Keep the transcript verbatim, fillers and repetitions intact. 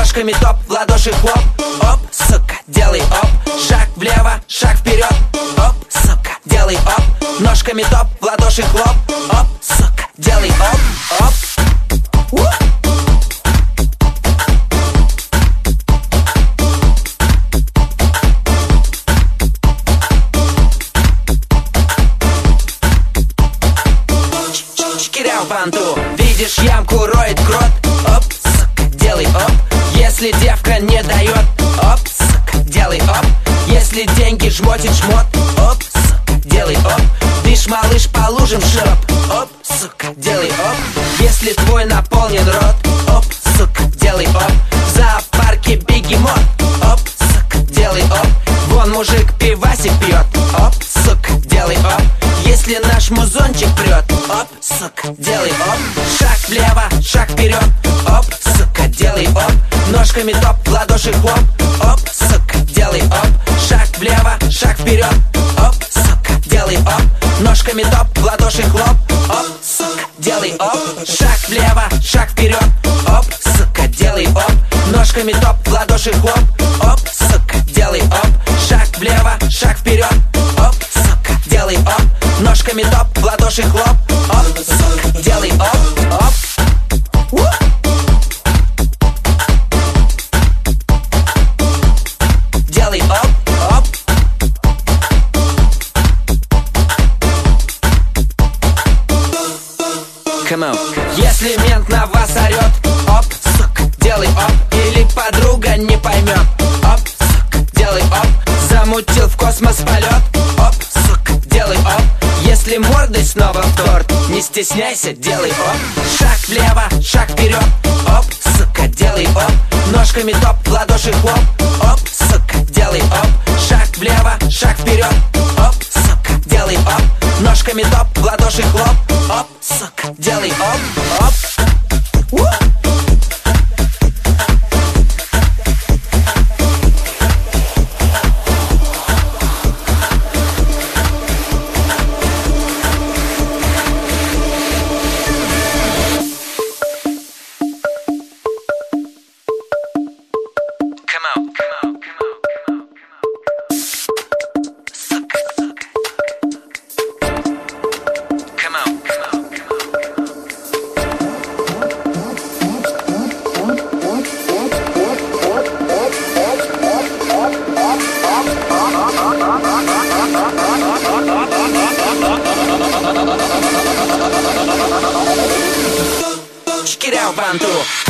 Ножками топ, в ладоши хлоп. Оп, сука, делай оп. Шаг влево, шаг вперед. Оп, сука, делай оп. Ножками топ, в ладоши хлоп. Оп, сука, делай оп, оп. У! Банту. Видишь ямку, роет крот. Оп, сука, делай оп. Если девка не дает, оп, сука, делай оп. Если деньги жмотит жмот, оп, сука, делай оп. Дышь, малыш, по лужам широп. Оп, сука, делай оп. Если твой наполнен рот, оп, сука, делай оп. В зоопарке бегемот, оп, сука, делай оп. Вон мужик пивасик пьет, оп, сука, делай оп. Если наш музончик прет, оп, сука, делай оп. Шаг влево, шаг вперед, оп, сука, делай оп. Ножками топ, в ладоши хлоп, оп, сука, делай оп. Шаг влево, шаг вперед, оп, сука, делай оп. Ножками топ, в ладоши хлоп, оп, сука, делай оп. Шаг влево, шаг вперед, оп, сука, делай оп. Ножками топ, в ладоши хлоп, оп, сука, делай оп. Шаг влево, шаг вперед, оп, сука, делай оп. Ножками топ, в ладоши хлоп, оп, сука, делай оп, оп. У! Делай оп, оп. Come on. Если мент на вас орет, оп, сука, делай оп. Или подруга не поймет, оп, сука, делай оп. Замутил в космос полет, оп, сука, делай оп. Если мордой снова в торт, не стесняйся, делай оп. Шаг влево, шаг вперед, оп, сука, делай оп. Ножками топ, в ладоши хлоп, оп, сука, делай оп. Шаг влево, шаг вперед, оп, сука, делай оп. Ножками топ, в ладоши хлоп, оп, сука, делай оп, оп. У! Check it out, Bantu.